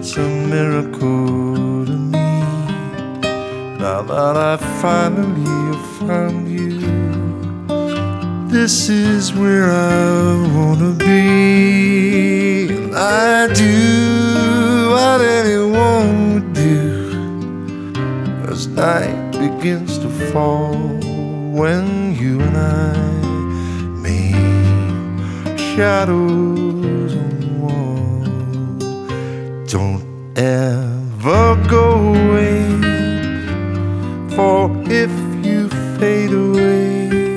it's a miracle to me. Now that I finally have found you, this is where I wanna be. And I do what anyone would do as night begins to fall, when you and I made shadows on the wall. Don't ever go away, for if you fade away,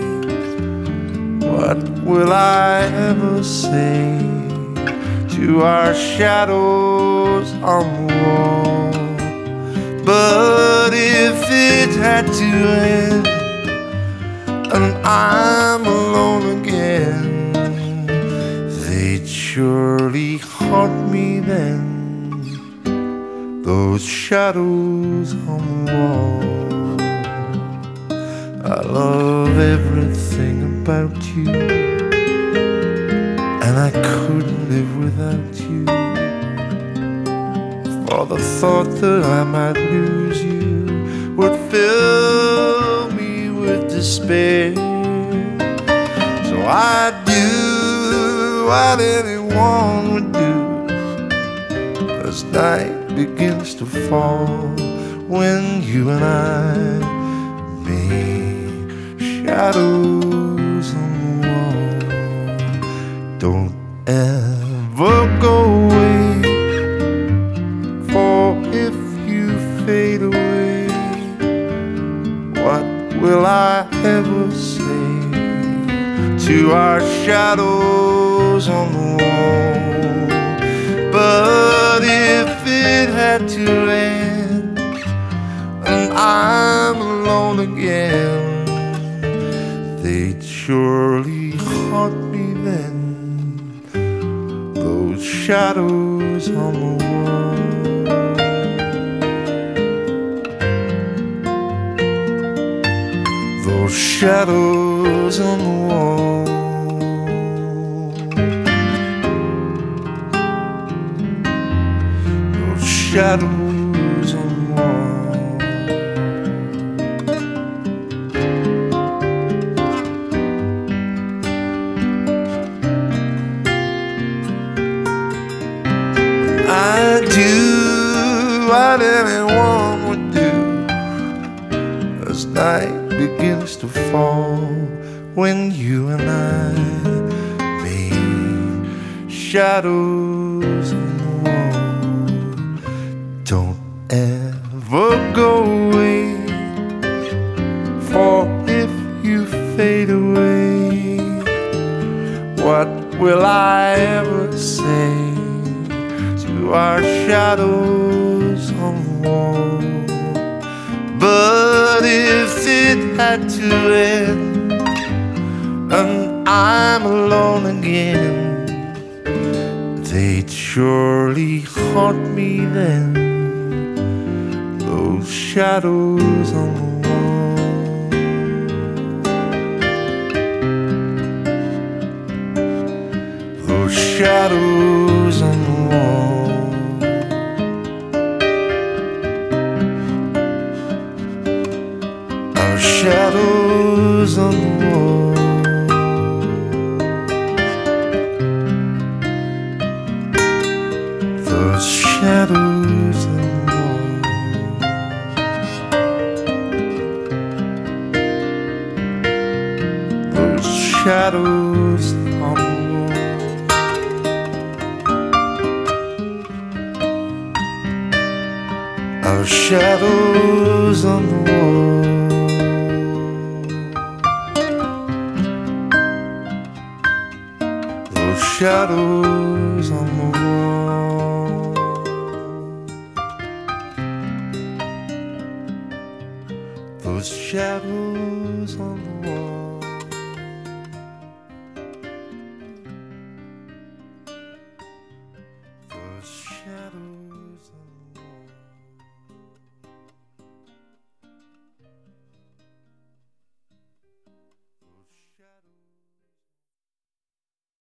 what will I ever say to our shadows on the wall? But if it had to end and I'm alone again, they'd surely haunt me then, those shadows on the wall. I love everything about you, and I couldn't live without you. For the thought that I might lose you would fill me with despair. So I do what anyone would do as night begins to fall, when you and I make shadows on the wall. Don't ever go away, for if you fade away, what will I ever say to our shadows on the wall? But if it had to end and I'm alone again, they'd surely haunt me then, those shadows on the wall. Those shadows on the wall. Those shadows on the wall. I do what anyone would do as night begins to fall, when you and I made shadows on the wall. Don't ever go away, for if you fade away, what will I ever say to our shadows on the wall? But if it had to end and I'm alone again, they'd surely haunt me then, those shadows on the wall. Those shadows on the wall. Shadows on the wall. Those shadows on the wall. Those shadows on the wall. Our shadows on the wall. Shadows on the wall. Those shadows on the wall.